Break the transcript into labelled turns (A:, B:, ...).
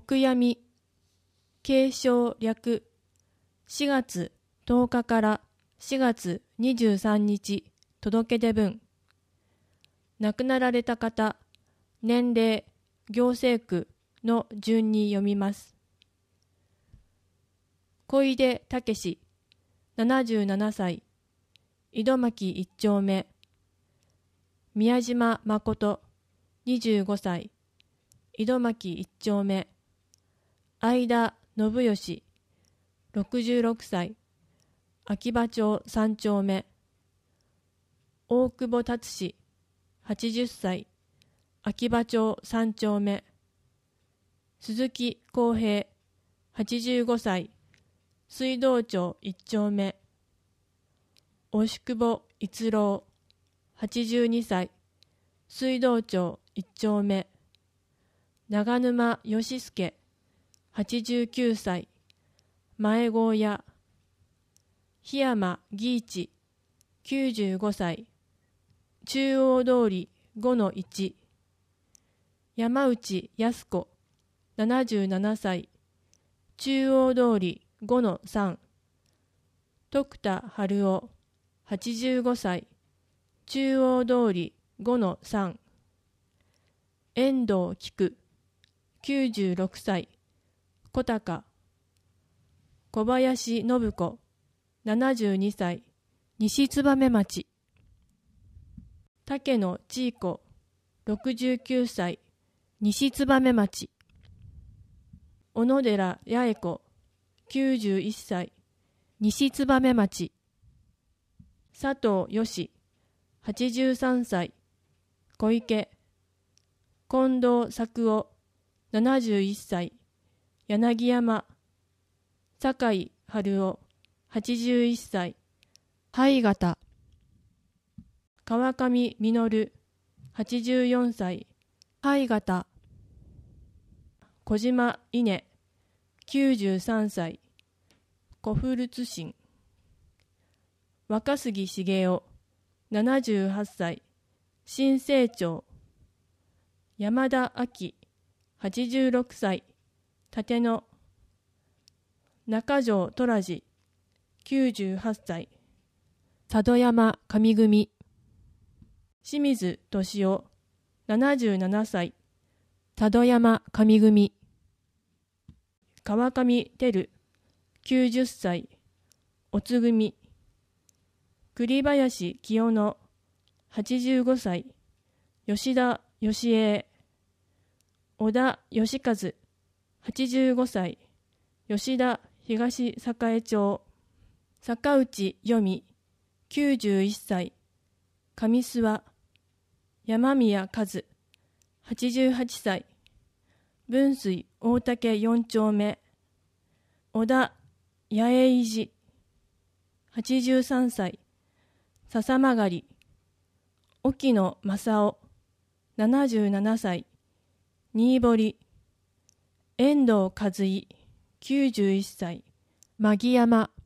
A: 楽闇、継承略、4月10日から4月23日届け出分。亡くなられた方、年齢、行政区の順に読みます。小出武、77歳、井戸巻一丁目。宮島誠、25歳、井戸巻一丁目。相田信義、66歳、秋葉町三丁目。大久保達志、80歳、秋葉町三丁目。鈴木康平、85歳、水道町一丁目。押久保逸郎、82歳、水道町一丁目。長沼義介、89歳、前郷屋。檜山義一、95歳、中央通り 5-1。山内康子、77歳、中央通り 5-3。徳田春夫、85歳、中央通り 5-3。遠藤菊、96歳、小高。小林信子、72歳、西燕町。竹野千恵子、69歳、西燕町。小野寺八重子、91歳、西燕町。佐藤義、83歳、小池。近藤作夫、71歳、柳山。酒井春夫、81歳、灰形。川上実、84歳、灰形。小島稲、93歳、小古津新。若杉茂雄、78歳、新生町。山田亜紀、86歳、立野。中条虎次、98歳、佐渡山上組。清水俊夫、77歳、佐渡山上組。川上照、90歳、おつ組。栗林清野、85歳、吉田義栄。小田義和、85歳、吉田東栄町。坂内由美、91歳、上諏訪。山宮和、88歳、分水大竹4丁目。小田八重路、83歳、笹曲。沖野正夫、77歳、新堀。遠藤和衣、91歳、牧山。